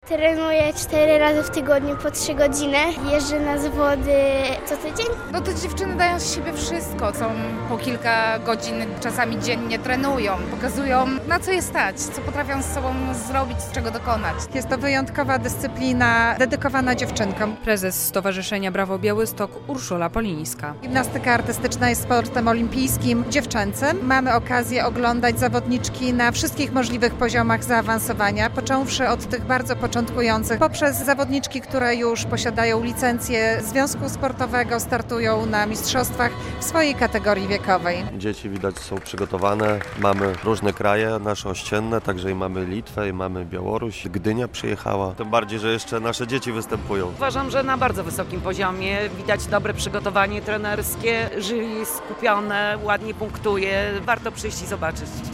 Trenuję 4 razy w tygodniu po 3 godziny. Jeżdżę na zawody co tydzień. No te dziewczyny dają z siebie wszystko, są po kilka godzin, czasami dziennie trenują, pokazują na co je stać, co potrafią z sobą zrobić, czego dokonać. Jest to wyjątkowa dyscyplina dedykowana dziewczynkom. Prezes Stowarzyszenia Brawo Białystok Urszula Polińska. Gimnastyka artystyczna jest sportem olimpijskim dziewczęcym. Mamy okazję oglądać zawodniczki na wszystkich możliwych poziomach zaawansowania, począwszy od tych bardzo początkujących, poprzez zawodniczki, które już posiadają licencję związku sportowego, startują na mistrzostwach w swojej kategorii wiekowej. Dzieci widać są przygotowane. Mamy różne kraje nasze ościenne, także i mamy Litwę, i mamy Białoruś. Gdynia przyjechała. Tym bardziej, że jeszcze nasze dzieci występują. Uważam, że na bardzo wysokim poziomie. Widać dobre przygotowanie trenerskie, jury skupione, ładnie punktuje. Warto przyjść i zobaczyć.